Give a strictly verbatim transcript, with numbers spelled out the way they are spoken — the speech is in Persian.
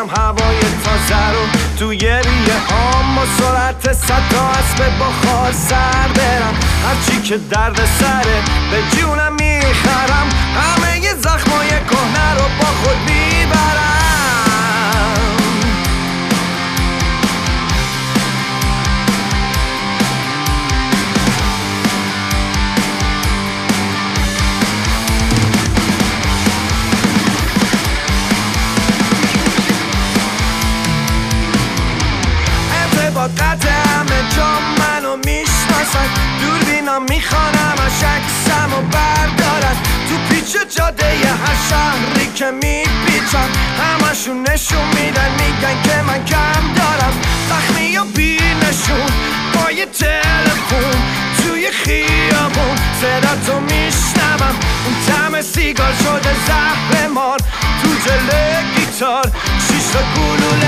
کنم هوای تازه رو توی ریه هام با سرعت صد تا اسب با خار سر برم. هرچی که درد سره به جونم میخرم، همه ی زخمای کهنه رو با خود میبرم. قطع همه جا منو میشناسن، دوربینم میخوانم اش عکسم و بردارن. تو پیچ جاده هر شهری که میپیچم همشون نشون میدن، میگن که من کم دارم. زخمی و بی نشون با یه تلفون توی خیابون صدا تو میشنوم. اون طعم سیگار شده زهر مار تو جلوی گیتار، شیش تا گلوله